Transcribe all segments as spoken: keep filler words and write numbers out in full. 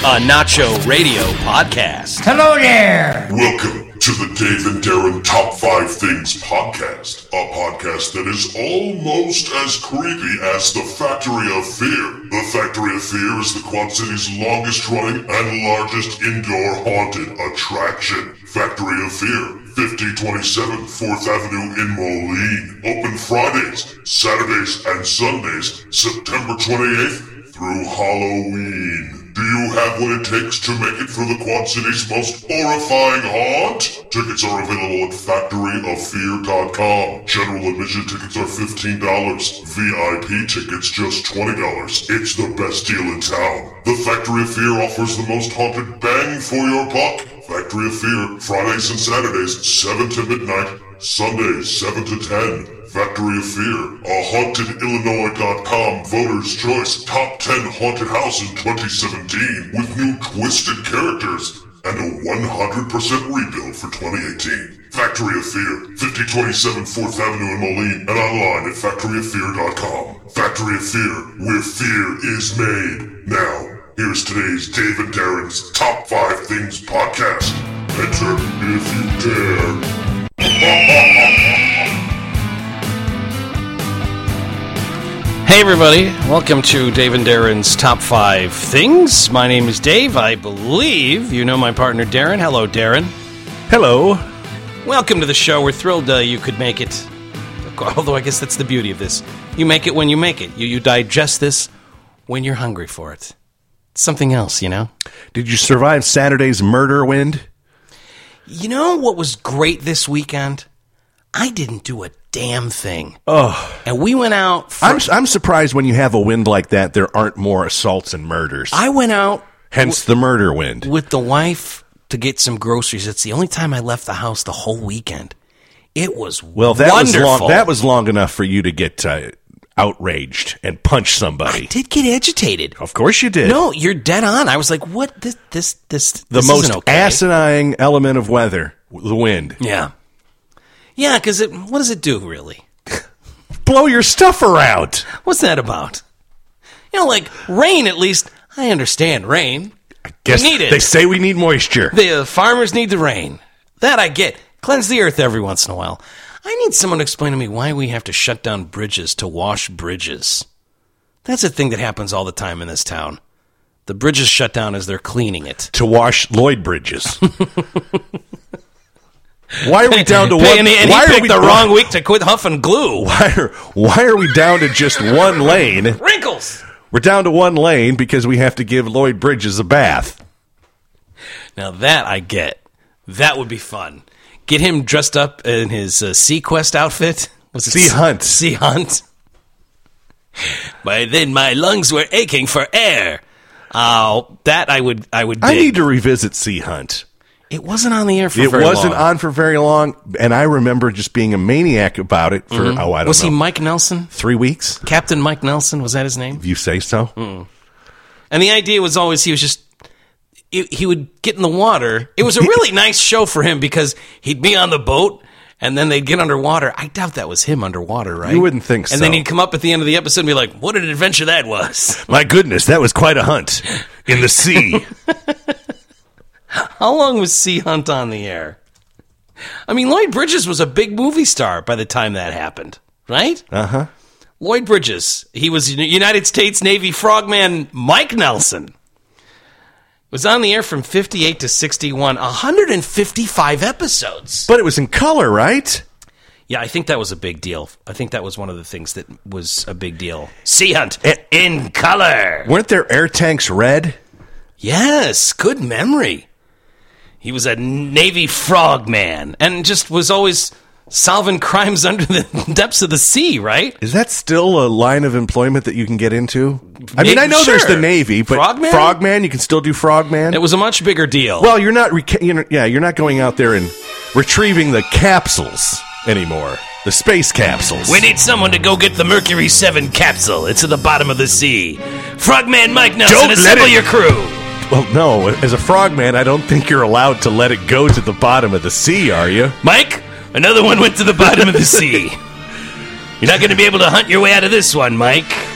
a Nacho Radio podcast. Hello there. Welcome to the Dave and Darren Top five Things podcast, a podcast that is almost as creepy as the Factory of Fear. The Factory of Fear is the Quad City's longest running and largest indoor haunted attraction. Factory of Fear, fifty twenty-seven fourth Avenue in Moline. Open Fridays, Saturdays, and Sundays, September twenty-eighth through Halloween. Do you have what it takes to make it through the Quad City's most horrifying haunt? Tickets are available at factory of fear dot com. General admission tickets are fifteen dollars. V I P tickets just twenty dollars. It's the best deal in town. The Factory of Fear offers the most haunted bang for your buck. Factory of Fear, Fridays and Saturdays, seven to midnight. Sundays, seven to ten. Factory of Fear, a haunted illinois dot com Voters' Choice Top ten Haunted House in twenty seventeen with new twisted characters and a one hundred percent rebuild for twenty eighteen. Factory of Fear, fifty twenty-seven fourth Avenue in Moline and online at factory of fear dot com. Factory of Fear, where fear is made. Now, here's today's Dave and Darren's Top five Things podcast. Enter if you dare. Hey everybody, welcome to Dave and Darren's Top five Things. My name is Dave. I believe you know my partner Darren. Hello, Darren. Hello. Welcome to the show. We're thrilled uh, you could make it. Although I guess that's the beauty of this. You make it when you make it. You, you digest this when you're hungry for it. It's something else, you know? Did you survive Saturday's murder wind? You know what was great this weekend? I didn't do a damn thing. Oh. And we went out... For, I'm I'm surprised when you have a wind like that, there aren't more assaults and murders. I went out... Hence w- the murder wind. With the wife to get some groceries. It's the only time I left the house the whole weekend. It was well, that wonderful. Was long, that was long enough for you to get uh, outraged and punch somebody. I did get agitated. Of course you did. No, you're dead on. I was like, what? This, this, this, the this most isn't okay. asinine element of weather, the wind. Yeah. Yeah, because it. What does it do, really? Blow your stuff around. What's that about? You know, like rain, at least, I understand rain. I guess we need it. They say we need moisture. The uh, farmers need the rain. That I get. Cleanse the earth every once in a while. I need someone to explain to me why we have to shut down bridges to wash bridges. That's a thing that happens all the time in this town. The bridges shut down as they're cleaning it. To wash Lloyd bridges. Why are we down to one? And he, and why he picked are we, the wrong week to quit huffing glue. Why are, why are we down to just one lane? Wrinkles! We're down to one lane because we have to give Lloyd Bridges a bath. Now that I get. That would be fun. Get him dressed up in his uh, Sequest outfit. Was it Sea Hunt. Sea Hunt. By then my lungs were aching for air. Oh, that I would I would dig. I need to revisit Sea Hunt. It wasn't on the air for it very long. It wasn't on for very long, and I remember just being a maniac about it for, mm-hmm. oh, I don't was know. Was he Mike Nelson? Three weeks? Captain Mike Nelson, was that his name? If you say so. Mm. And the idea was always he was just, he, he would get in the water. It was a really nice show for him because he'd be on the boat, and then they'd get underwater. I doubt that was him underwater, right? You wouldn't think so. And then he'd come up at the end of the episode and be like, what an adventure that was. My goodness, that was quite a hunt in the sea. How long was Sea Hunt on the air? I mean, Lloyd Bridges was a big movie star by the time that happened, right? Uh-huh. Lloyd Bridges. He was United States Navy frogman Mike Nelson. Was on the air from fifty-eight to sixty-one, one hundred fifty-five episodes. But it was in color, right? Yeah, I think that was a big deal. I think that was one of the things that was a big deal. Sea Hunt in color. Weren't their air tanks red? Yes, good memory. He was a Navy frogman and just was always solving crimes under the depths of the sea, right? Is that still a line of employment that you can get into? I Maybe, mean, I know sure. there's the Navy, but frogman? frogman, you can still do frogman. It was a much bigger deal. Well, you're not, rec- you know, yeah, you're not going out there and retrieving the capsules anymore. The space capsules. We need someone to go get the Mercury seven capsule. It's at the bottom of the sea. Frogman Mike Nelson, Don't assemble let it- your crew. Well, no, as a frogman, I don't think you're allowed to let it go to the bottom of the sea, are you? Mike, another one went to the bottom of the sea. You're not going to be able to hunt your way out of this one, Mike.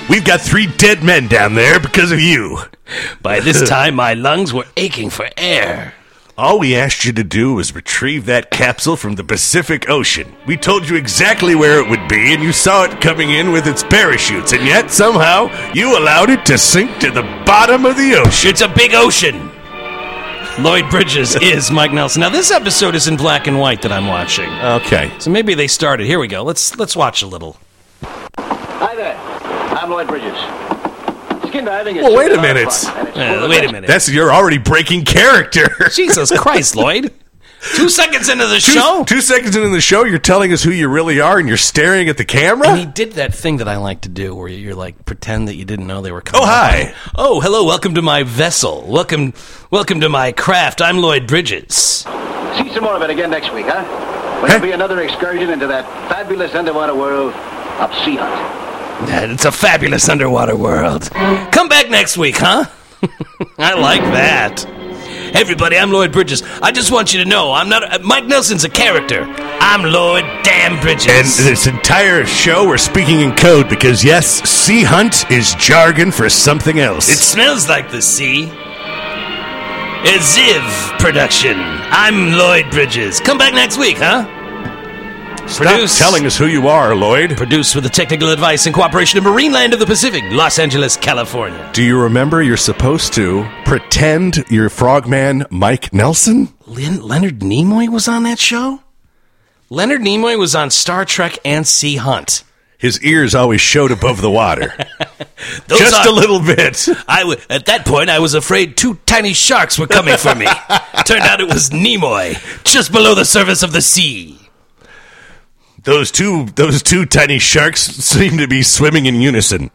We've got three dead men down there because of you. By this time, my lungs were aching for air. All we asked you to do was retrieve that capsule from the Pacific Ocean. We told you exactly where it would be, and you saw it coming in with its parachutes, and yet, somehow, you allowed it to sink to the bottom of the ocean. It's a big ocean. Lloyd Bridges is Mike Nelson. Now, this episode is in black and white that I'm watching. Okay. So maybe they started. Here we go. Let's let's watch a little. Hi there. I'm Lloyd Bridges. Skin diving is Well, wait a super minute. fun, and it's Uh, full of wait a action. minute. That's, you're already breaking character. Jesus Christ, Lloyd. Two seconds into the Two, show. two seconds into the show, you're telling us who you really are, and you're staring at the camera? And he did that thing that I like to do where you're like, pretend that you didn't know they were coming. Oh, hi. Oh, hello. Welcome to my vessel. Welcome welcome to my craft. I'm Lloyd Bridges. See some more of it again next week, huh? When there'll be another excursion into that fabulous underwater world of Sea Hunt. It's a fabulous underwater world. Come back next week, huh? I like that. Hey, everybody, I'm Lloyd Bridges. I just want you to know, I'm not... Uh, Mike Nelson's a character. I'm Lloyd Damn Bridges. And this entire show, we're speaking in code because, yes, sea hunt is jargon for something else. It smells like the sea. A Ziv production. I'm Lloyd Bridges. Come back next week, huh? Stop Produce. telling us who you are, Lloyd. Produced with the technical advice and cooperation of Marineland of the Pacific, Los Angeles, California. Do you remember you're supposed to pretend you're Frogman Mike Nelson? Len- Leonard Nimoy was on that show? Leonard Nimoy was on Star Trek and Sea Hunt. His ears always showed above the water. Those Just are- a little bit. I w- at that point, I was afraid two tiny sharks were coming for me. Turned out it was Nimoy, just below the surface of the sea. Those two, those two tiny sharks seem to be swimming in unison.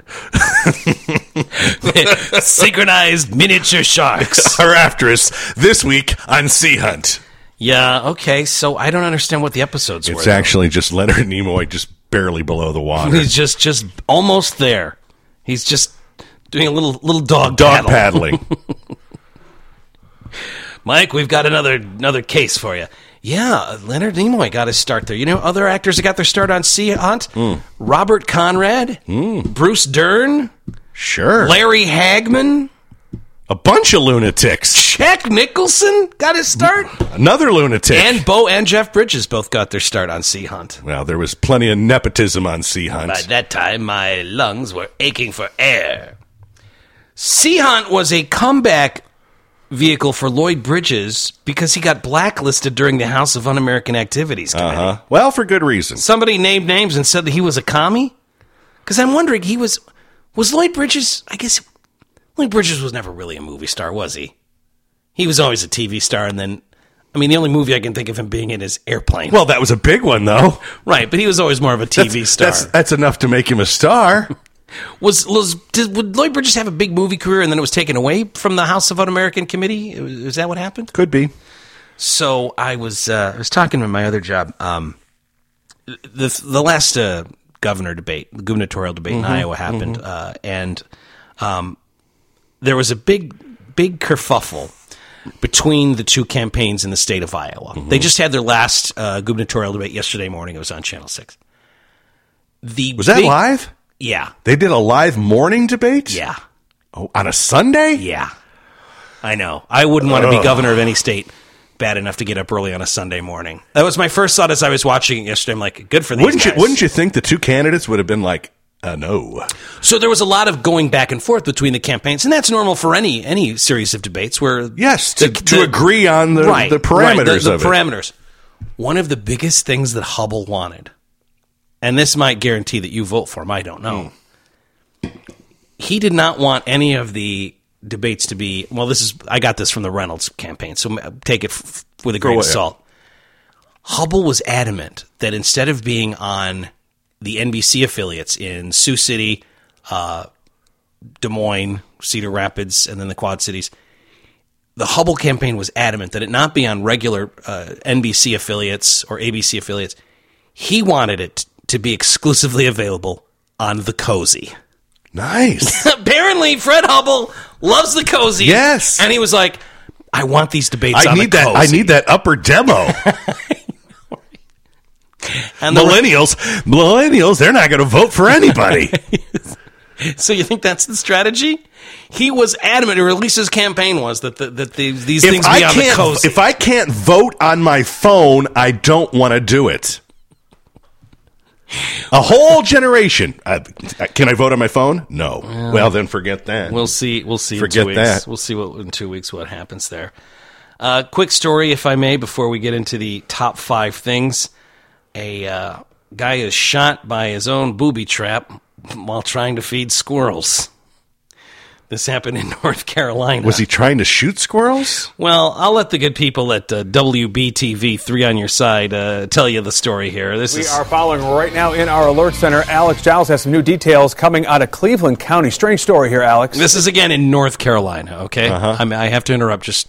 Synchronized miniature sharks. Are after us this week on Sea Hunt. Yeah, okay, so I don't understand what the episodes were. It's though. actually just Leonard Nimoy just barely below the water. He's just just almost there. He's just doing a little little dog Dog paddle. paddling. Mike, we've got another another case for you. Yeah, Leonard Nimoy got his start there. You know other actors that got their start on Sea Hunt? Mm. Robert Conrad, Mm. Bruce Dern, Sure. Larry Hagman, A bunch of lunatics. Jack Nicholson got his start, Another lunatic. and Bo and Jeff Bridges both got their start on Sea Hunt. Well, there was plenty of nepotism on Sea Hunt. By that time, my lungs were aching for air. Sea Hunt was a comeback vehicle for Lloyd Bridges because he got blacklisted during the House of Un-American Activities Committee. Uh-huh. Well, for good reason. Somebody named names and said that he was a commie? Because I'm wondering, he was... Was Lloyd Bridges... I guess... Lloyd Bridges was never really a movie star, was he? He was always a T V star, and then... I mean, the only movie I can think of him being in is Airplane. Well, that was a big one, though. Right, but he was always more of a T V That's, star. that's, that's enough to make him a star. Was, was did, would Lloyd Bridges have a big movie career and then it was taken away from the House of Un-American Committee? Is that what happened? Could be. So I was uh, I was talking to my other job. Um, the the last uh, governor debate, the gubernatorial debate Mm-hmm, in Iowa happened, mm-hmm. uh, and um, there was a big big kerfuffle between the two campaigns in the state of Iowa. Mm-hmm. They just had their last uh, gubernatorial debate yesterday morning. It was on Channel Six. The Was that big- live? Yeah, They did a live morning debate? yeah. Oh, on a Sunday? Yeah, I know. I wouldn't want to be Ugh. governor of any state bad enough to get up early on a Sunday morning. That was my first thought as I was watching it yesterday. I'm like, good for these Wouldn't guys. you, wouldn't you think the two candidates would have been like, uh, no? So there was a lot of going back and forth between the campaigns, and that's normal for any any series of debates where Yes, to, the- to the- agree on the, right, the parameters right, the, the of parameters. One of the biggest things that Hubble wanted, and this might guarantee that you vote for him, I don't know. He did not want any of the debates to be, well, this is, I got this from the Reynolds campaign, so take it f- with a grain of ahead. salt. Hubble was adamant that instead of being on the N B C affiliates in Sioux City, uh, Des Moines, Cedar Rapids, and then the Quad Cities, the Hubble campaign was adamant that it not be on regular uh, N B C affiliates or A B C affiliates. He wanted it to be exclusively available on The Cozy. Nice. Apparently, Fred Hubble loves The Cozy. Yes. And he was like, I want these debates I on need The that. I Cozy. need that upper demo. And the millennials, millennials, they're not going to vote for anybody. So you think that's the strategy? He was adamant, or at least his campaign was, that the, that the, these If things I be on the can't, coast. if I can't vote on my phone, I don't want to do it. A whole generation. Uh, can I vote on my phone? No. Well, well then forget that. We'll see. We'll see. Forget in two weeks. that. We'll see what in two weeks what happens there. Uh, quick story, if I may, before we get into the top five things. A uh, guy is shot by his own booby trap while trying to feed squirrels. This happened in North Carolina. Was he trying to shoot squirrels? Well, I'll let the good people at uh, W B T V, three on your side, uh, tell you the story here. This we is... are following right now in our alert center. Alex Giles has some new details coming out of Cleveland County. Strange story here, Alex. This is again in North Carolina, okay? Uh-huh. I mean, I have to interrupt just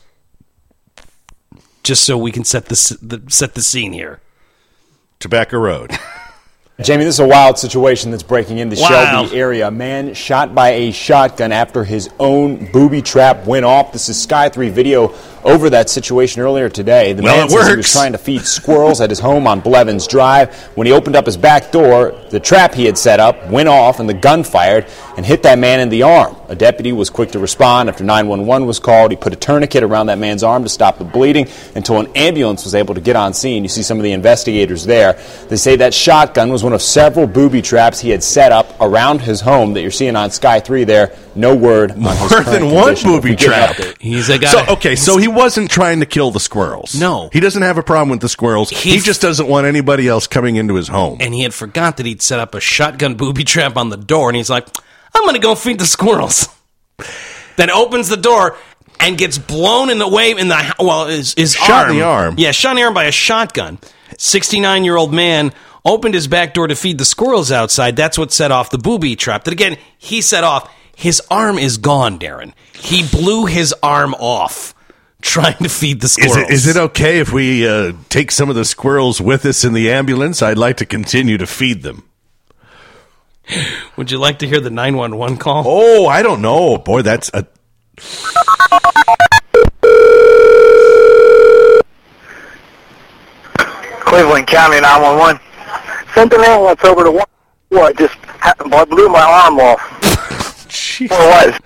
just so we can set the, the set the scene here. Tobacco Road. Jamie, this is a wild situation that's breaking into Wild. Shelby area. A man shot by a shotgun after his own booby trap went off. This is Sky three video over that situation earlier today. The Well, man it says he was works. trying to feed squirrels at his home on Blevins Drive. When he opened up his back door, the trap he had set up went off and the gun fired and hit that man in the arm. A deputy was quick to respond after nine one one was called. He put a tourniquet around that man's arm to stop the bleeding until an ambulance was able to get on scene. You see some of the investigators there. They say that shotgun was one of several booby traps he had set up around his home that you're seeing on Sky three there. No word on his More current than one condition. If booby we get an trap. update- He's a guy. So, okay, so he wasn't trying to kill the squirrels. No. He doesn't have a problem with the squirrels. He He, just doesn't want anybody else coming into his home. And he had forgot that he'd set up a shotgun booby trap on the door, and he's like, I'm going to go feed the squirrels. Then opens the door and gets blown in the way in the well his, his Shot arm. in the arm. Yeah, shot in the arm by a shotgun. sixty-nine-year-old man opened his back door to feed the squirrels outside. That's what set off the booby trap. That again, he set off. His arm is gone, Darren. He blew his arm off trying to feed the Is squirrels. it, is it okay if we uh, take some of the squirrels with us in the ambulance? I'd like to continue to feed them. Would you like to hear the nine one one call? Oh, I don't know. Boy, that's a... Cleveland County nine one one. Sent an ambulance over to one. What? Just happened, I blew my arm off. Jeez. What was?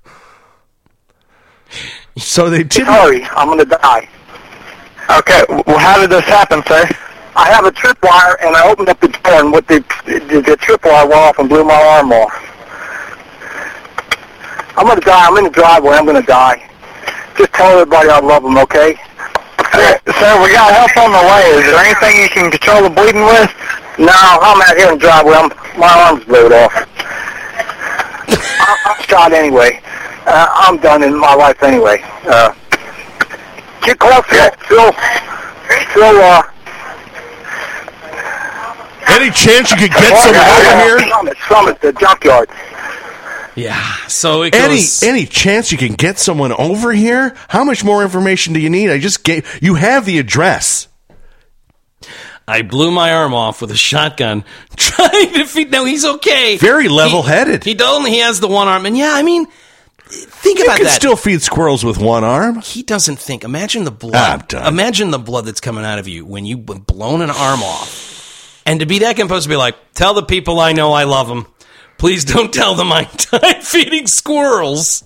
So they didn't... Sorry, I'm gonna die. Okay. Well, how did this happen, sir? I have a tripwire, and I opened up the door, and with the the, the tripwire went off and blew my arm off. I'm gonna die. I'm in the driveway. I'm gonna die. Just tell everybody I love them, okay? Sir, sir, we got help on the way. Is there anything you can control the bleeding with? No, I'm out here in the driveway. I'm, my arm's blew off. I, I'm shot anyway. Uh, I'm done in my life anyway. Uh, get close, Phil. Phil, Phil, uh... Any chance you could get someone over here? Summit, Summit, the junkyard. Yeah. So it Any goes. any chance you can get someone over here? How much more information do you need? I just gave... You have the address. I blew my arm off with a shotgun trying to feed. No, he's okay. Very level-headed. He, he only he has the one arm, and yeah, I mean, think You about can that. still feed squirrels with one arm. He doesn't think. Imagine the I'm blood. done. Imagine the blood that's coming out of you when you've been blown an arm off, and to be that composed to be like, tell the people I know I love them. Please don't tell them I died feeding squirrels.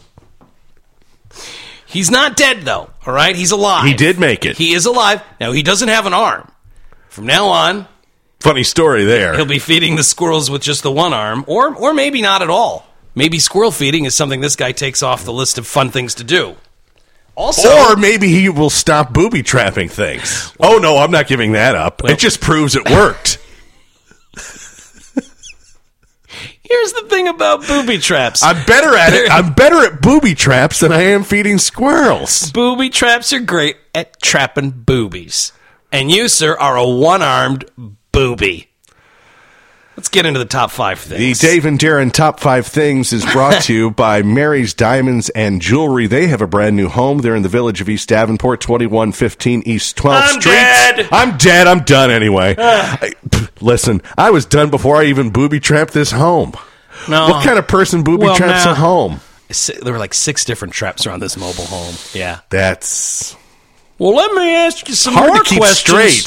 He's not dead though. All right, he's alive. He did make it. He is alive. Now he doesn't have an arm. From now on, Funny story there. he'll be feeding the squirrels with just the one arm, or or maybe not at all. Maybe squirrel feeding is something this guy takes off the list of fun things to do. Also, Or maybe he will stop booby trapping things. Oh, no, I'm not giving that up. Well- It just proves it worked. here's the thing about booby traps. I'm better at it. I'm better at booby traps than I am feeding squirrels. Booby traps are great at trapping boobies. And you, sir, are a one-armed booby. Let's get into the top five The things. Dave and Darren Top five Things is brought to you by Mary's Diamonds and Jewelry. They have a brand new home. They're in the village of East Davenport, twenty-one fifteen East twelfth I'm Street. dead. I'm dead. I'm done anyway. I, pff, listen, I was done before I even booby trapped this home. No. What kind of person booby Well, traps now- a home? Si- There were like six different traps around this mobile home. Yeah. That's Well, let me ask you some Hard more to keep questions. straight.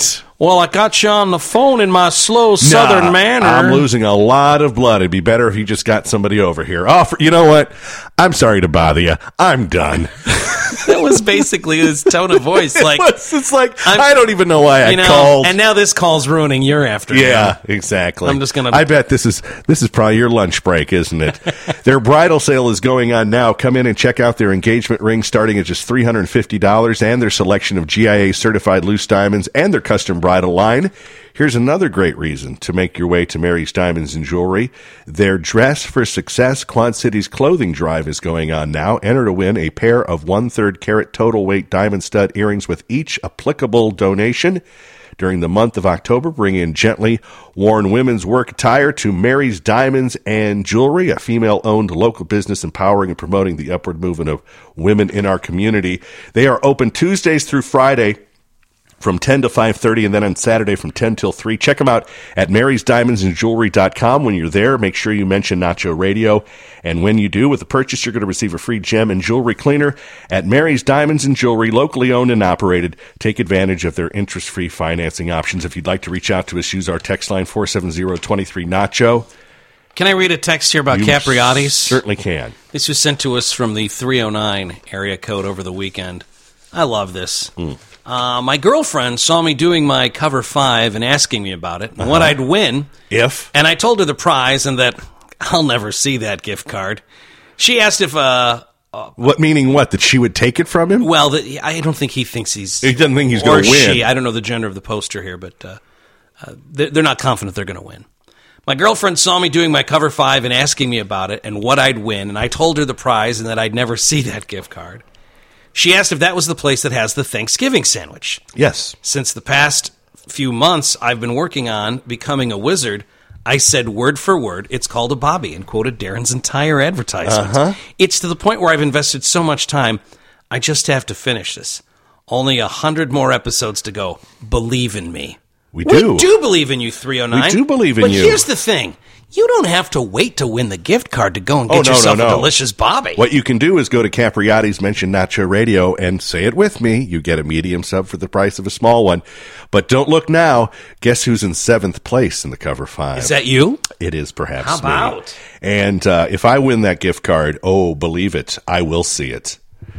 Well, I got you on the phone in my slow southern Nah, manner. I'm losing a lot of blood. It'd be better if you just got somebody over here. Oh, for, you know what? I'm sorry to bother you. I'm done. That was basically his tone of voice. Like it's, it's like, I'm- I don't even know why I you know, called. and now this call's ruining your afternoon. Yeah, exactly. I'm just gonna- I bet this is this is probably your lunch break, isn't it? Their bridal sale is going on now. Come in and check out their engagement rings starting at just three hundred fifty dollars and their selection of G I A certified loose diamonds and their custom bridal line. Here's another great reason to make your way to Mary's Diamonds and Jewelry. Their Dress for Success Quad Cities clothing drive is going on now. Enter to win a pair of one-third carat total weight diamond stud earrings with each applicable donation. During the month of October, bring in gently worn women's work attire to Mary's Diamonds and Jewelry, a female-owned local business empowering and promoting the upward movement of women in our community. They are open Tuesdays through Friday from ten to five thirty, and then on Saturday from ten till three. Check them out at marys diamonds and jewelry dot com. When you're there, make sure you mention Nacho Radio. And when you do, with the purchase, you're going to receive a free gem and jewelry cleaner at Mary's Diamonds and Jewelry, locally owned and operated. Take advantage of their interest-free financing options. If you'd like to reach out to us, use our text line four seven zero, two three, Nacho. Can I read a text here about You Capriati's? certainly can. This was sent to us from the three oh nine area code over the weekend. I love this. Mm. Uh, my girlfriend saw me doing my cover five and asking me about it and Uh-huh. what I'd win. If? And I told her the prize and that I'll never see that gift card. She asked if, uh, What, meaning what? That she would take it from him? well, that I don't think he thinks he's. He doesn't think he's or going to win. she. I don't know the gender of the poster here, but uh, uh, they're they're not confident they're going to win. My girlfriend saw me doing my cover five and asking me about it and what I'd win, and I told her the prize and that I'd never see that gift card. She asked if that was the place that has the Thanksgiving sandwich. Yes. Since the past few months I've been working on becoming a wizard, I said word for word, it's called a Bobby, and quoted Darren's entire advertisement. Uh-huh. It's to the point where I've invested so much time, I just have to finish this. Only a hundred more episodes to go. Believe in me. We do. We do believe in you, three oh nine. We do believe in but you. But here's the thing. You don't have to wait to win the gift card to go and Oh, get no, yourself no, no. a delicious Bobby. What you can do is go to Capriati's, mention Nacho Radio, and say it with me. You get a medium sub for the price of a small one. But don't look now. Guess who's in seventh place in the cover five? Is that you? It is perhaps How me. about? And uh, if I win that gift card, oh, believe it, I will see it.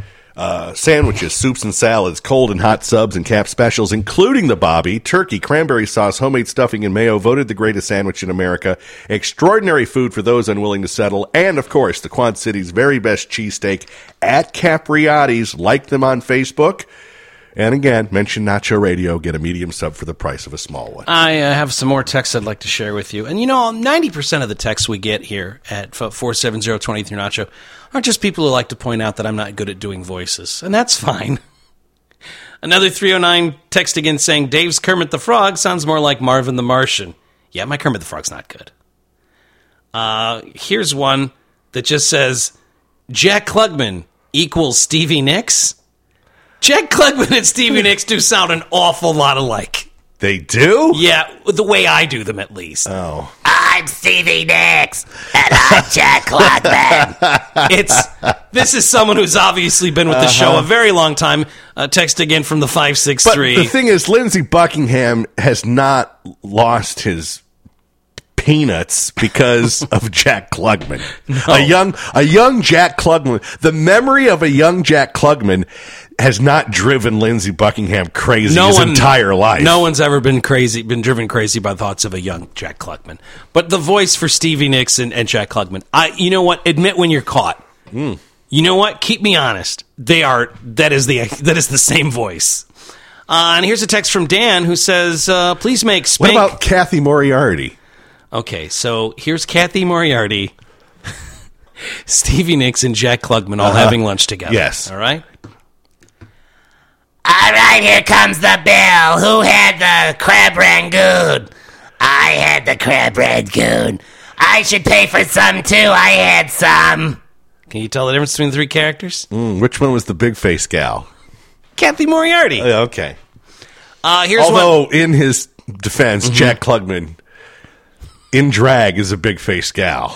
Uh, sandwiches, soups and salads, cold and hot subs and cap specials, including the Bobby, turkey, cranberry sauce, homemade stuffing, and mayo, voted the greatest sandwich in America. Extraordinary food for those unwilling to settle. And, of course, the Quad City's very best cheesesteak at Capriati's. Like them on Facebook. And again, mention Nacho Radio, get a medium sub for the price of a small one. I uh, have some more texts I'd like to share with you. And, you know, ninety percent of the texts we get here at four seven zero, two three, Nacho are just people who like to point out that I'm not good at doing voices. And that's fine. Another three oh nine text again saying, Dave's Kermit the Frog sounds more like Marvin the Martian. Yeah, my Kermit the Frog's not good. Uh, here's one that just says, Jack Klugman equals Stevie Nicks. Jack Klugman and Stevie Nicks do sound an awful lot alike. They do? Yeah, the way I do them at least. Oh. I'm Stevie Nicks, and I'm Jack Klugman. It's this is someone who's obviously been with the show a very long time. Uh, text again from the five six But three. the thing is, Lindsey Buckingham has not lost his peanuts because of Jack Klugman. A young, a young Jack Klugman. The memory of a young Jack Klugman has not driven Lindsey Buckingham crazy his entire life. No one's ever been crazy, been driven crazy by thoughts of a young Jack Klugman. But the voice for Stevie Nicks and, and Jack Klugman, I, you know what? Admit when you're caught. Mm. You know what? Keep me honest. They are. That is the that is the same voice. Uh, and here's a text from Dan who says, uh, "Please make Spank." What about Kathy Moriarty? Okay, so here's Kathy Moriarty, Stevie Nicks, and Jack Klugman all Uh-huh. having lunch together. Yes. All right? All right, here comes the bill. Who had the crab rangoon? I had the crab rangoon. I should pay for some, too. I had some. Can you tell the difference between the three characters? Mm, which one was the big face gal? Kathy Moriarty. Uh, okay. Uh, here's Although, one. in his defense, Mm-hmm. Jack Klugman, in drag, is a big face gal.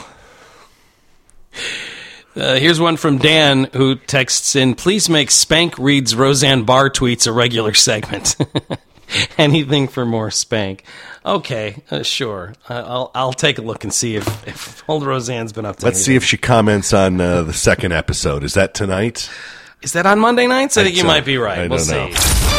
Uh, here's one from Dan who texts in, please make Spank Reads Roseanne Barr tweets a regular segment. Anything for more spank. Okay, uh, sure. Uh, I'll I'll take a look and see if, if old Roseanne's been up to Let's anything. see if she comments on uh, the second episode. Is that tonight? Is that on Monday nights? I, I think you so. might be right. I we'll don't see. know.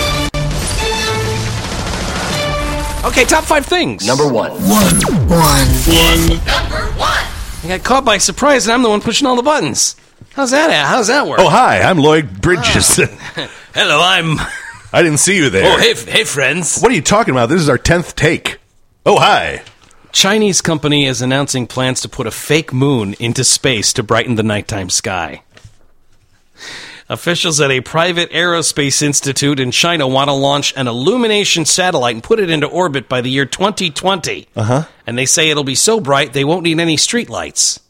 Okay, top five things. Number one. One. One. One. Number one. I got caught by surprise, and I'm the one pushing all the buttons. How's that? How's that work? Oh, hi. I'm Lloyd Bridges. Hello, I'm. I didn't see you there. Oh, hey, hey, friends. What are you talking about? This is our tenth take. Oh, hi. Chinese company is announcing plans to put a fake moon into space to brighten the nighttime sky. Officials at a private aerospace institute in China want to launch an illumination satellite and put it into orbit by the year twenty twenty. Uh-huh. And they say it'll be so bright they won't need any streetlights.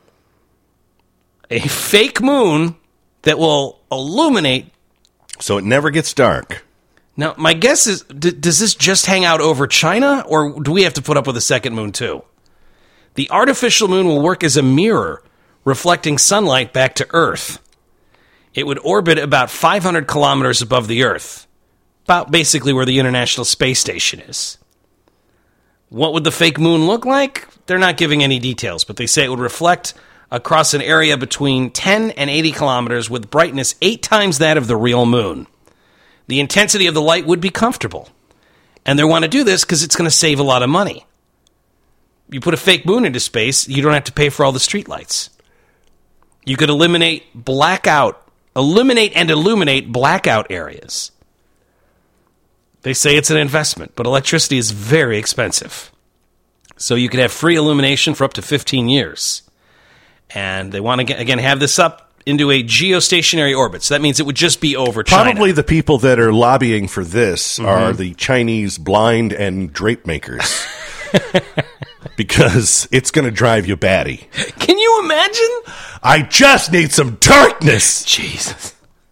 A fake moon that will illuminate. So it never gets dark. Now, my guess is, d- does this just hang out over China, or do we have to put up with a second moon too? The artificial moon will work as a mirror, reflecting sunlight back to Earth. It would orbit about five hundred kilometers above the Earth, about basically where the International Space Station is. What would the fake moon look like? They're not giving any details, but they say it would reflect across an area between ten and eighty kilometers with brightness eight times that of the real moon. The intensity of the light would be comfortable. And they want to do this because it's going to save a lot of money. You put a fake moon into space, you don't have to pay for all the streetlights. You could eliminate blackout, eliminate and illuminate blackout areas. They say it's an investment, but electricity is very expensive. So you could have free illumination for up to fifteen years. And they want to, again, have this up into a geostationary orbit. So that means it would just be over China. Probably the people that are lobbying for this mm-hmm. are the Chinese blind and drape makers. Because it's going to drive you batty. Can you imagine? I just need some darkness. Jesus.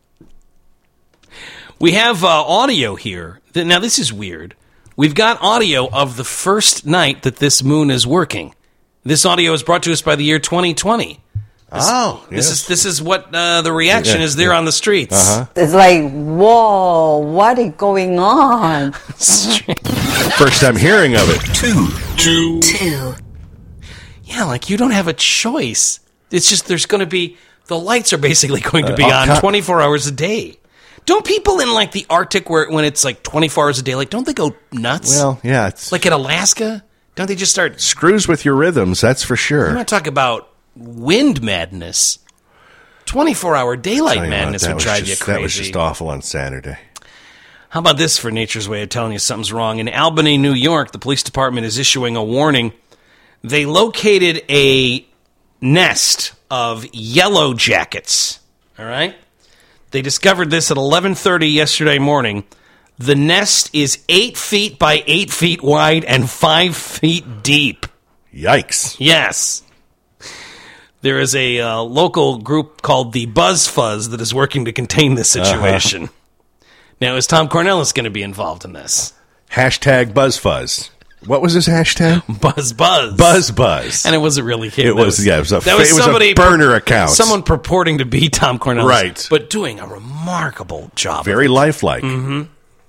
We have uh, audio here. Now, this is weird. We've got audio of the first night that this moon is working. This audio is brought to us by the year twenty twenty. This, oh, this yes. is this is what uh, the reaction yeah, is there yeah. on the streets. Uh-huh. It's like, whoa, what is going on? First time hearing of it. Two. Two. Two. Yeah, like you don't have a choice. It's just there's going to be, the lights are basically going to be uh, on con- twenty-four hours a day. Don't people in like the Arctic where when it's like twenty-four hours a day, like don't they go nuts? Well, yeah. It's like in Alaska? Don't they just start... Screws with your rhythms, that's for sure. I'm not talking about wind madness. twenty-four hour daylight madness what, would drive just, you crazy. That was just awful on Saturday. How about this for nature's way of telling you something's wrong? In Albany, New York, the police department is issuing a warning. They located a nest of yellow jackets. All right? They discovered this at eleven thirty yesterday morning. The nest is eight feet by eight feet wide and five feet deep. Yikes. Yes. There is a uh, local group called the Buzz Fuzz that is working to contain this situation. Uh-huh. Now, is Tom Cornellis going to be involved in this? Hashtag BuzzFuzz. What was his hashtag? Buzz Buzz. Buzz Buzz. And it wasn't really him. It was, was, yeah, it was a, that was it was somebody a burner account. Someone purporting to be Tom Cornellis. Right. But doing a remarkable job. Very lifelike. Mm-hmm.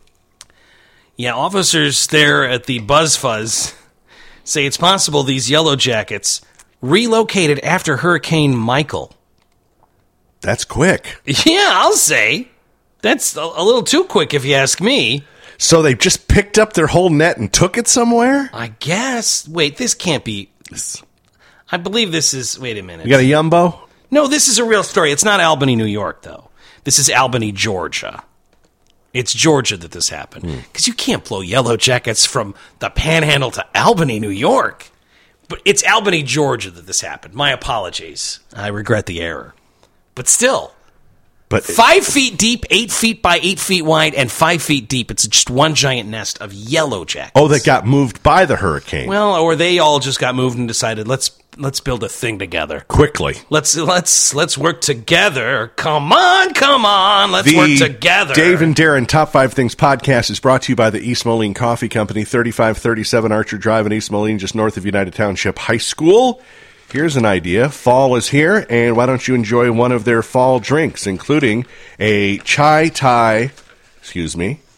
Yeah, officers there at the Buzz Fuzz say it's possible these yellow jackets relocated after Hurricane Michael. That's quick. Yeah, I'll say. That's a, a little too quick if you ask me. So they just picked up their whole net and took it somewhere? I guess. Wait, this can't be... I believe this is... Wait a minute. You got a Yumbo? No, this is a real story. It's not Albany, New York, though. This is Albany, Georgia. It's Georgia that this happened. Because you can't blow yellow jackets from the Panhandle to Albany, New York. But it's Albany, Georgia that this happened. My apologies. I regret the error. But still... But Five feet deep, eight feet by eight feet wide, and five feet deep. It's just one giant nest of yellow jackets. Oh, that got moved by the hurricane. Well, or they all just got moved and decided let's let's build a thing together quickly. Let's let's let's work together. Come on, come on, let's the work together. Dave and Darren Top Five Things podcast is brought to you by the East Moline Coffee Company, thirty-five thirty-seven Archer Drive in East Moline, just north of United Township High School. Here's an idea. Fall is here, and why don't you enjoy one of their fall drinks, including a chai thai, excuse me,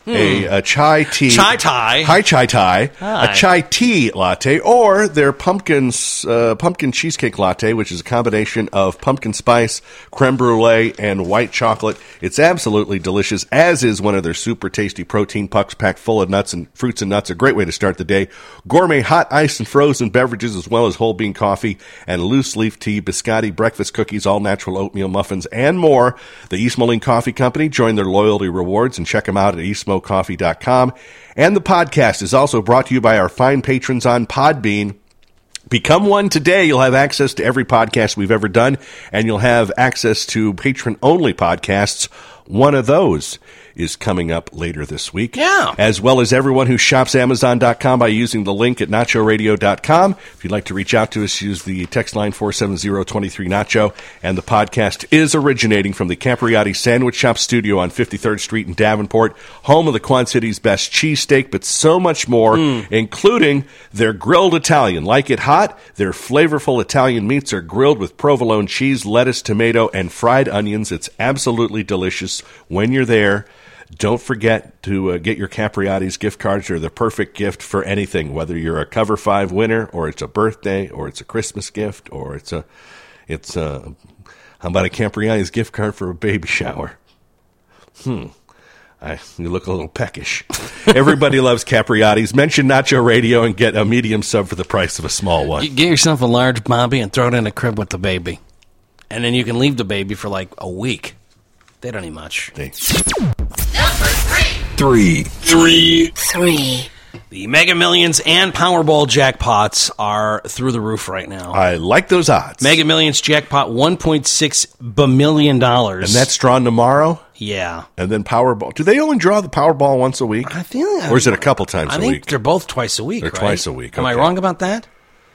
a, a chai tea. Chai Thai. Hi, chai Thai. Hi. A chai tea latte, or their pumpkins, uh, pumpkin cheesecake latte, which is a combination of pumpkin spice, creme brulee, and white chocolate. It's absolutely delicious, as is one of their super tasty protein pucks packed full of nuts and fruits and nuts. A great way to start the day. Gourmet hot, iced, and frozen beverages, as well as whole bean coffee and loose leaf tea, biscotti, breakfast cookies, all natural oatmeal muffins, and more. The East Moline Coffee Company. Join their loyalty rewards and check them out at east mo coffee dot com. And the podcast is also brought to you by our fine patrons on Podbean. Become one today. You'll have access to every podcast we've ever done, and you'll have access to patron-only podcasts. One of those is coming up later this week. Yeah. As well as everyone who shops amazon dot com by using the link at nacho radio dot com. If you'd like to reach out to us, use the text line four seven zero two three nacho. And the podcast is originating from the Capriati Sandwich Shop studio on fifty-third Street in Davenport, home of the Quad City's best cheesesteak, but so much more, mm. including their grilled Italian. Like it hot, their flavorful Italian meats are grilled with provolone cheese, lettuce, tomato, and fried onions. It's absolutely delicious. When you're there, don't forget to uh, get your Capriati's gift cards. They're the perfect gift for anything, whether you're a Cover five winner, or it's a birthday, or it's a Christmas gift, or it's a, it's a, how about a Capriati's gift card for a baby shower? Hmm. I, you look a little peckish. Everybody loves Capriati's. Mention Nacho Radio and get a medium sub for the price of a small one. You get yourself a large Bobby and throw it in a crib with the baby. And then you can leave the baby for like a week. They don't need much. Thanks. Three. Three. Three. The Mega Millions and Powerball jackpots are through the roof right now. I like those odds. Mega Millions jackpot, one point six billion dollars. And that's drawn tomorrow? Yeah. And then Powerball. Do they only draw the Powerball once a week? I feel like Or is it a couple times I a think week? they're both twice a week, They're right? twice a week. Am I okay. wrong about that?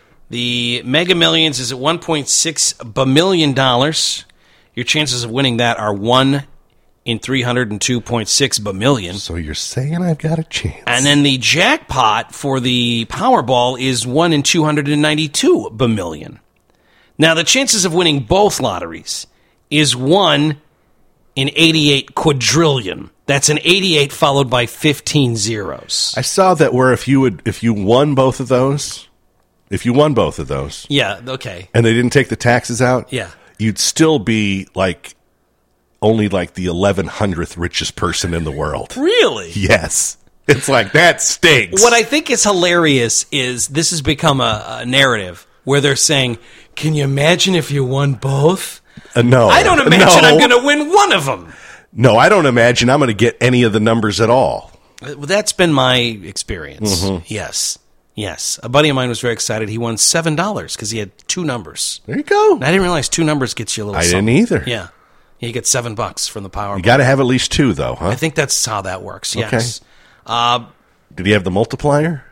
The Mega Millions is at one point six billion dollars. Your chances of winning that are one in three hundred two point six billion. So you're saying I've got a chance. And then the jackpot for the Powerball is one in two hundred ninety-two billion. Now, the chances of winning both lotteries is one in eighty-eight quadrillion. That's an eighty-eight followed by fifteen zeros. I saw that where if you would, if you won both of those, if you won both of those, Yeah, okay. and they didn't take the taxes out, Yeah. you'd still be like only like the eleven hundredth richest person in the world. Really? Yes. It's like, that stinks. What I think is hilarious is this has become a, a narrative where they're saying, can you imagine if you won both? Uh, no. I don't imagine no. I'm going to win one of them. No, I don't imagine I'm going to get any of the numbers at all. Well, that's been my experience. Mhm. Yes. Yes. A buddy of mine was very excited. He won seven dollars because he had two numbers. There you go. And I didn't realize two numbers gets you a little I something. didn't either. Yeah. You get seven bucks from the Powerball. You got to have at least two, though, huh? I think that's how that works, Okay. yes. Uh, Did he have the multiplier?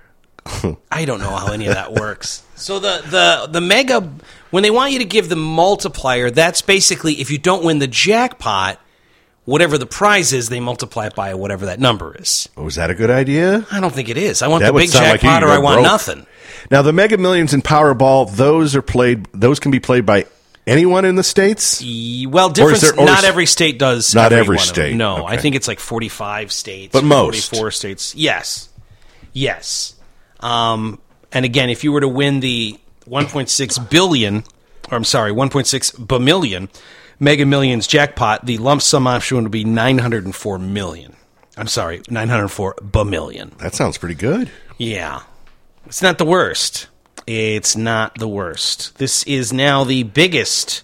I don't know how any of that works. So the, the, the mega, when they want you to give the multiplier, that's basically if you don't win the jackpot, whatever the prize is, they multiply it by whatever that number is. Oh, is that a good idea? I don't think it is. I want That the would big sound like you jackpot could or go I want broke. nothing. Now, the Mega Millions and Powerball, those are played. Those can be played by anyone in the states. E- Well, Or is different. there- or not is- every state does. Not every one of them. state. No, I Okay. think it's like forty-five states, But most. forty-four states. Yes, yes. Um, and again, if you were to win the one point six billion, or I'm sorry, one point six billion Mega Millions jackpot, the lump sum option would be nine hundred four million. I'm sorry, nine hundred four billion. That sounds pretty good. Yeah. It's not the worst. It's not the worst. This is now the biggest,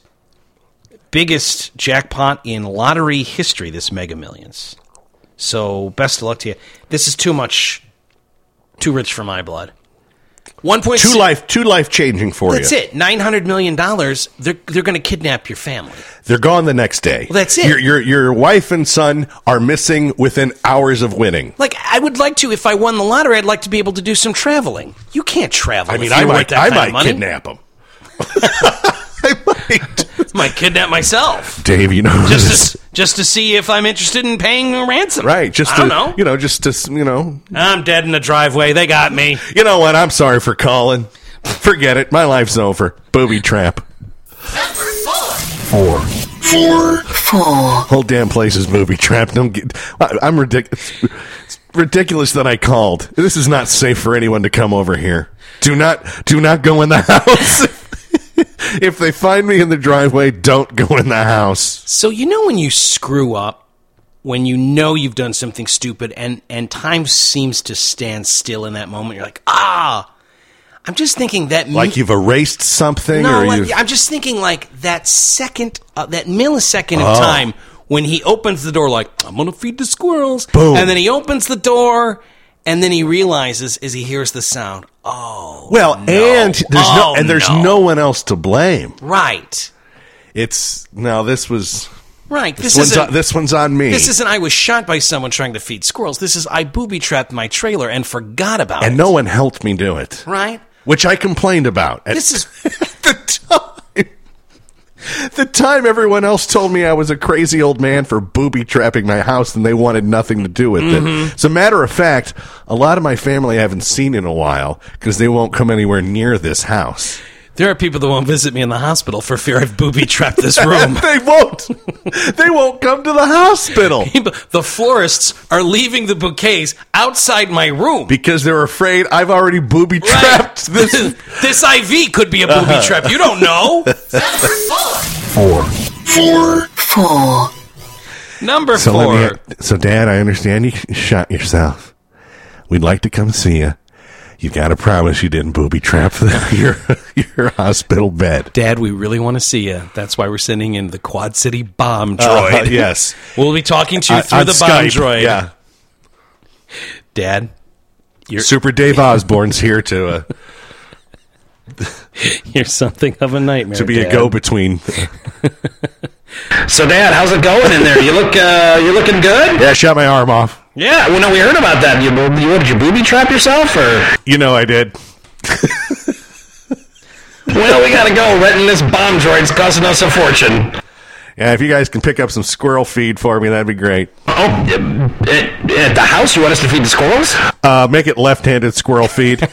biggest jackpot in lottery history, this Mega Millions. So, best of luck to you. This is too much, too rich for my blood. One point Two life, two life changing for That's you. it. Nine hundred million dollars. They're they're going to kidnap your family. They're gone the next day. Well, that's it. Your, your your wife and son are missing within hours of winning. Like I would like to, if I won the lottery, I'd like to be able to do some traveling. You can't travel. I mean, if I you're worth might, that I kind of might money. kidnap them. I might. Might kidnap myself. Dave, you know, just to, just to see if I'm interested in paying a ransom. right? Just I to, don't know. you know, just to, you know, I'm dead in the driveway. They got me. you know what? I'm sorry for calling. Forget it. My life's over. Booby trap. Four. Four. Four. Whole damn place is booby trapped. Don't get. I, I'm ridiculous. It's ridiculous that I called. This is not safe for anyone to come over here. Do not, do not go in the house. If they find me in the driveway, don't go in the house. So you know when you screw up, when you know you've done something stupid, and and time seems to stand still in that moment. You're like, ah. I'm just thinking that... Like you've erased something? No, or like, you've... I'm just thinking like that second, uh, that millisecond Oh. of time when he opens the door like, I'm going to feed the squirrels. Boom. And then he opens the door, and then he realizes as he hears the sound, oh, Well, no. and there's oh, no and there's no. no one else to blame. Right. It's... Now, this was... Right. This, This, one's isn't, on, this one's on me. this isn't I was shot by someone trying to feed squirrels. This is I booby-trapped my trailer and forgot about it. and no one helped me do it. Right? Which I complained about. At This is... the time, the time everyone else told me I was a crazy old man for booby trapping my house and they wanted nothing to do with Mm-hmm. it. As a matter of fact, a lot of my family I haven't seen in a while because they won't come anywhere near this house. There are people that won't visit me in the hospital for fear I've booby-trapped this room. They won't. They won't come to the hospital The florists are leaving the bouquets outside my room. because they're afraid I've already booby trapped Right. this. This I V could be a booby Uh-huh. trap. You don't know. Four. Four. Four. Number So, four. let me, so, Dad, I understand you shot yourself. We'd like to come see you. You've got to promise you didn't booby trap the, your your hospital bed. Dad, we really want to see you. That's why we're sending in the Quad City bomb droid. Uh, yes. We'll be talking to you Uh, through on the bomb Skype, droid. Yeah. Dad, you're, Super Dave Osborne's here to uh, you're something of a nightmare. to be Dad. a go-between. So, Dad, how's it going in there? You look, uh, you looking good? Yeah, I shot my arm off. Yeah. Well, no, we heard about that. You, you, what, did you booby trap yourself, or? You know I did. Well, we gotta go. Renting this bomb droid's costing us a fortune. Yeah, if you guys can pick up some squirrel feed for me, that'd be great. Oh, uh, at, at the house, you want us to feed the squirrels? Uh, make it left-handed squirrel feed.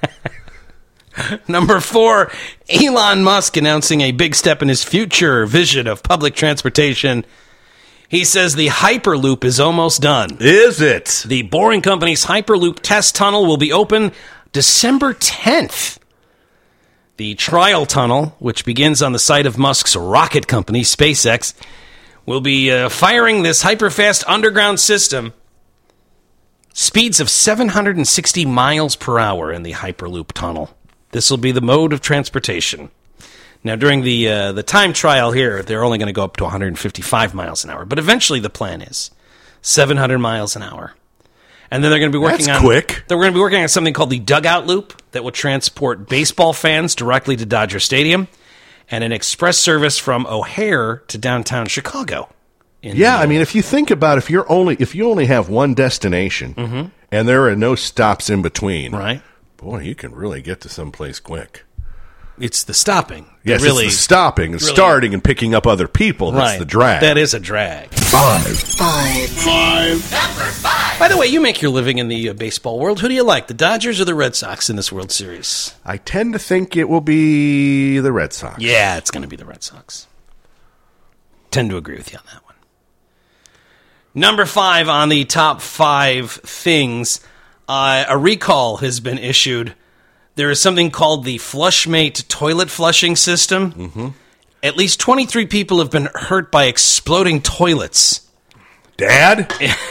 Number four, Elon Musk announcing a big step in his future vision of public transportation. He says the Hyperloop is almost done. Is it? The Boring Company's Hyperloop test tunnel will be open December tenth. The trial tunnel, which begins on the site of Musk's rocket company, SpaceX, will be uh, firing this hyperfast underground system. Speeds of seven hundred sixty miles per hour in the Hyperloop tunnel. This will be the mode of transportation. Now, during the uh, the time trial here, they're only going to go up to one hundred fifty-five miles an hour. But eventually the plan is seven hundred miles an hour. And then they're going to be working That's on... quick. They're going to be working on something called the Dugout Loop that will transport baseball fans directly to Dodger Stadium and an express service from O'Hare to downtown Chicago. in Yeah, the- I mean, if you think about if you're only if you only have one destination and there are no stops in between, Right. boy, you can really get to someplace quick. It's the stopping. that Yes, really, it's the stopping and really- starting and picking up other people. That's right. the drag. That is a drag. Five. Five. Five. By the way, you make your living in the uh, baseball world. Who do you like, the Dodgers or the Red Sox in this World Series? I tend to think it will be the Red Sox. Yeah, it's going to be the Red Sox. Tend to agree with you on that one. Number five on the top five things, uh, a recall has been issued. There is something called the FlushMate toilet flushing system. Mm-hmm. At least twenty-three people have been hurt by exploding toilets. Dad?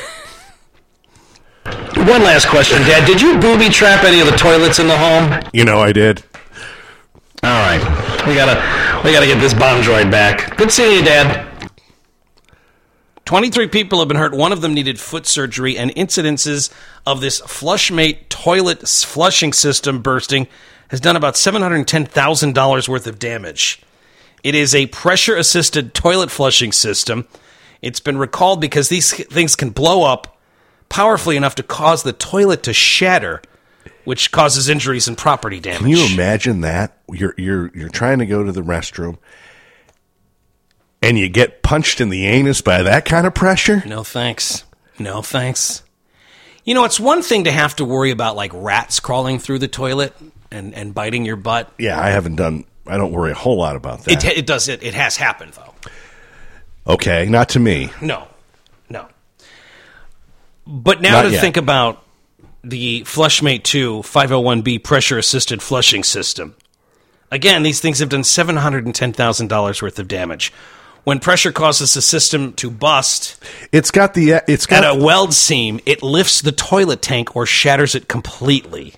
One last question, Dad. Did you booby trap any of the toilets in the home? You know I did. All right, we gotta we gotta get this bomb droid back. Good seeing you, Dad. twenty-three people have been hurt. One of them needed foot surgery, and incidences of this FlushMate toilet flushing system bursting has done about seven hundred ten thousand dollars worth of damage. It is a pressure-assisted toilet flushing system. It's been recalled because these things can blow up powerfully enough to cause the toilet to shatter, which causes injuries and property damage. Can you imagine that? You're you're you're trying to go to the restroom and you get punched in the anus by that kind of pressure? No thanks. No thanks. You know, it's one thing to have to worry about like rats crawling through the toilet and, and biting your butt. Yeah, I haven't done I don't worry a whole lot about that. It, it does it, it has happened though. Okay, not to me. No, no. But now Not to yet. think about the FlushMate two five oh one B pressure-assisted flushing system. Again, these things have done seven hundred ten thousand dollars worth of damage. When pressure causes the system to bust It's got the it's got at a weld seam, it lifts the toilet tank or shatters it completely.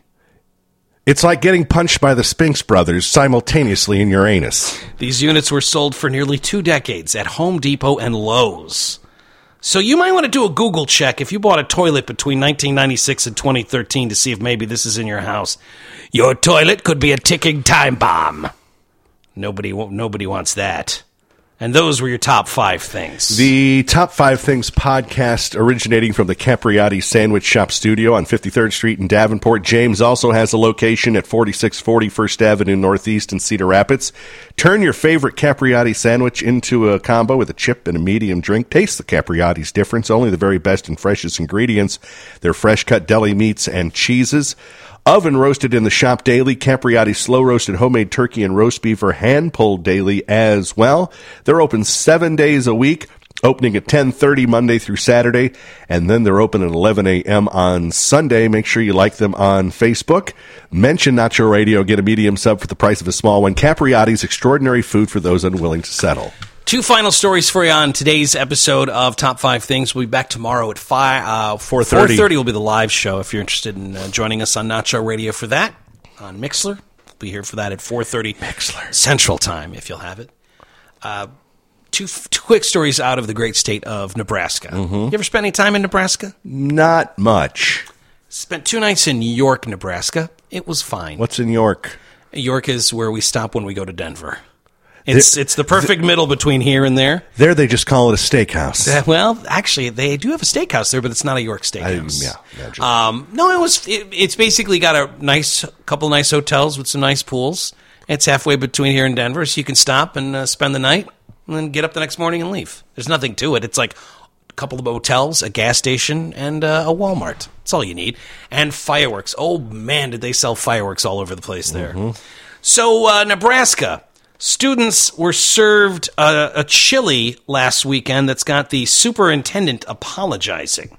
It's like getting punched by the Spinks brothers simultaneously in your anus. These units were sold for nearly two decades at Home Depot and Lowe's. So you might want to do a Google check if you bought a toilet between nineteen ninety-six and twenty thirteen to see if maybe this is in your house. Your toilet could be a ticking time bomb. Nobody, nobody wants that. And those were your top five things. The Top Five Things podcast originating from the Capriati Sandwich Shop studio on fifty-third Street in Davenport. James also has a location at forty-six forty First Avenue Northeast in Cedar Rapids. Turn your favorite Capriati sandwich into a combo with a chip and a medium drink. Taste the Capriati's difference. Only the very best and freshest ingredients. Their fresh-cut deli meats and cheeses. Oven roasted in the shop daily. Capriati slow roasted homemade turkey and roast beef are hand pulled daily as well. They're open seven days a week, opening at ten thirty Monday through Saturday, and then they're open at eleven a.m. on Sunday. Make sure you like them on Facebook. Mention Nacho Radio. Get a medium sub for the price of a small one. Capriati's extraordinary food for those unwilling to settle. Two final stories for you on today's episode of Top Five Things. We'll be back tomorrow at five, uh, four thirty. four thirty will be the live show if you're interested in uh, joining us on Nacho Radio for that. On Mixler. We'll be here for that at four thirty Mixler. Central Time, if you'll have it. Uh, two, two quick stories out of the great state of Nebraska. Mm-hmm. You ever spent any time in Nebraska? Not much. Spent two nights in York, Nebraska. It was fine. What's in York? York is where we stop when we go to Denver. It's it's the perfect middle between here and there. There they just call it a steakhouse. Uh, well, actually, they do have a steakhouse there, but it's not a York steakhouse. I, yeah, um, no, it was. It, it's basically got a nice couple nice hotels with some nice pools. It's halfway between here and Denver, so you can stop and uh, spend the night, and then get up the next morning and leave. There's nothing to it. It's like a couple of hotels, a gas station, and uh, a Walmart. That's all you need. And fireworks. Oh man, did they sell fireworks all over the place there? Mm-hmm. So uh, Nebraska. Students were served a, a chili last weekend that's got the superintendent apologizing.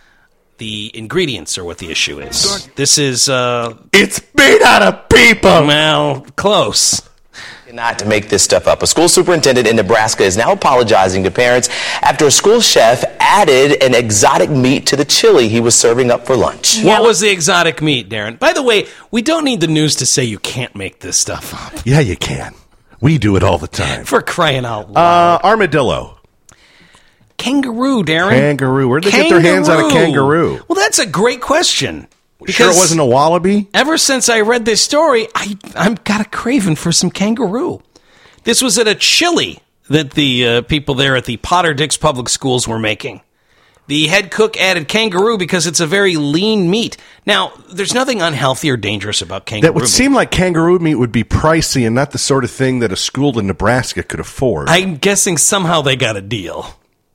The ingredients are what the issue is. This is... Uh, it's made out of people! Well, close. Not to make this stuff up. A school superintendent in Nebraska is now apologizing to parents after a school chef added an exotic meat to the chili he was serving up for lunch. What was the exotic meat, Darren? By the way, we don't need the news to say you can't make this stuff up. Yeah, you can. We do it all the time. For crying out loud. Uh, armadillo. Kangaroo, Darren. Kangaroo. Where'd they kangaroo. get their hands on a kangaroo? Well, that's a great question. Sure it wasn't a wallaby? Ever since I read this story, I, I've got a craving for some kangaroo. This was at a chili that the uh, people there at the Potter Dix Public Schools were making. The head cook added kangaroo because it's a very lean meat. Now, there's nothing unhealthy or dangerous about kangaroo That would meat. seem like kangaroo meat would be pricey and not the sort of thing that a school in Nebraska could afford. I'm guessing somehow they got a deal.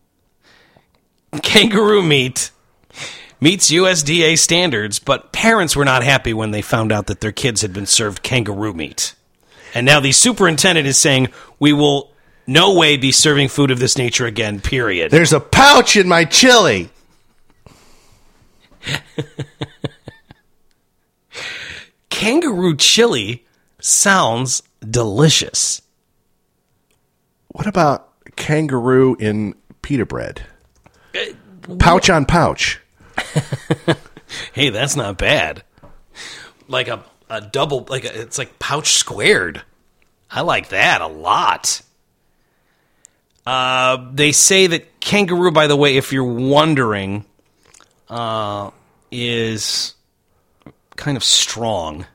Kangaroo meat meets U S D A standards, but parents were not happy when they found out that their kids had been served kangaroo meat. And now the superintendent is saying, we will no way be serving food of this nature again, period. There's a pouch in my chili. Kangaroo chili sounds delicious. What about kangaroo in pita bread? Pouch on pouch. Hey, that's not bad. Like a, a double, like a, it's like pouch squared. I like that a lot. Uh, they say that kangaroo, by the way, if you're wondering, uh, is kind of strong.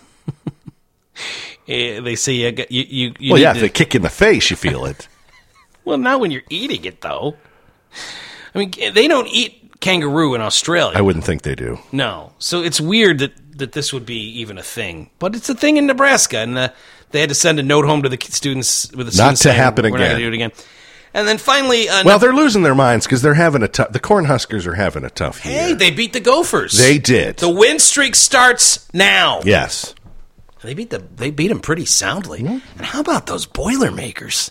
They say you, you, you, you well, yeah, to, if they kick you in the face, you feel it. Well, not when you're eating it, though. I mean, they don't eat kangaroo in Australia. I wouldn't think they do. No. So it's weird that, that this would be even a thing. But it's a thing in Nebraska, and uh, they had to send a note home to the students with the not students to saying, happen we're again. Not going to do it again. And then finally, uh, well, no- they're losing their minds because they're having a tough. The Cornhuskers are having a tough year. Hey, they beat the Gophers. They did. The win streak starts now. Yes, they beat the they beat them pretty soundly. Mm-hmm. And how about those Boilermakers?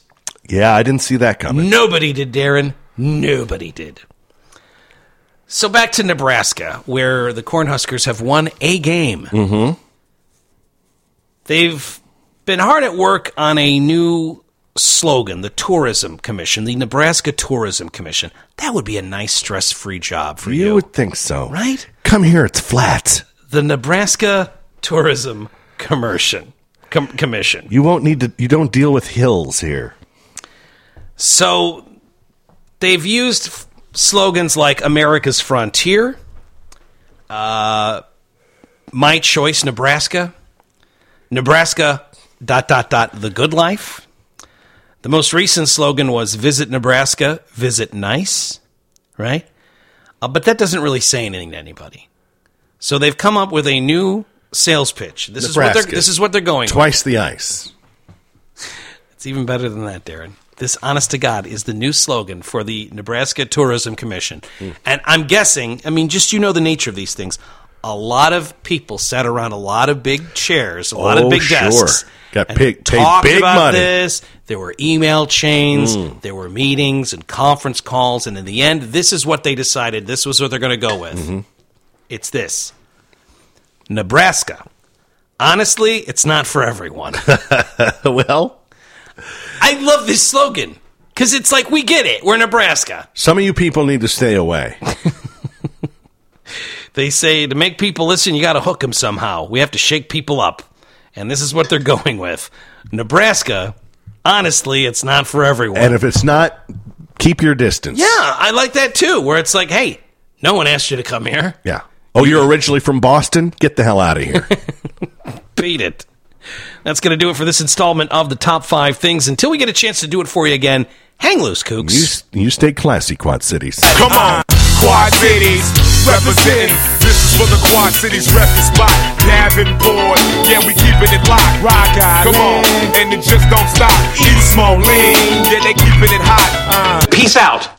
Yeah, I didn't see that coming. Nobody did, Darren. Nobody did. So back to Nebraska, where the Cornhuskers have won a game. Mm-hmm. They've been hard at work on a new slogan, the Tourism Commission, the Nebraska Tourism Commission. That would be a nice stress-free job for you. You would think so. Right? Come here, it's flat. The Nebraska Tourism Commission. Com- Commission. You won't need to, you don't deal with hills here. So they've used f- slogans like America's Frontier, uh, My Choice Nebraska, Nebraska dot dot dot the good life. The most recent slogan was Visit Nebraska, Visit Nice, right? Uh, but that doesn't really say anything to anybody. So they've come up with a new sales pitch. This Nebraska. is what they're this is what they're going Twice with. the ice. It's even better than that, Darren. This, honest to God, is the new slogan for the Nebraska Tourism Commission. Mm. And I'm guessing, I mean, just you know the nature of these things. A lot of people sat around a lot of big chairs, a lot oh, of big sure. desks. Got and paid, paid talked big about money. This. There were email chains. Mm. There were meetings and conference calls. And in the end, this is what they decided. This was what they're going to go with. Mm-hmm. It's this. Nebraska. Honestly, it's not for everyone. Well, I love this slogan because it's like, we get it. We're Nebraska. Some of you people need to stay away. They say to make people listen, you got to hook them somehow. We have to shake people up. And this is what they're going with. Nebraska, honestly, it's not for everyone. And if it's not, keep your distance. Yeah, I like that too, where it's like, hey, no one asked you to come here. Yeah. Oh, you're originally from Boston? Get the hell out of here. Beat it. That's going to do it for this installment of the Top five Things. Until we get a chance to do it for you again, hang loose, Kooks. You, you stay classy, Quad Cities. Come on, Quad Cities, representing. This is for the Quad Cities record spot. Davenport, yeah, we keeping it locked. Rock out, come on, and it just don't stop. East Moline, yeah, they keeping it hot. Uh. Peace out.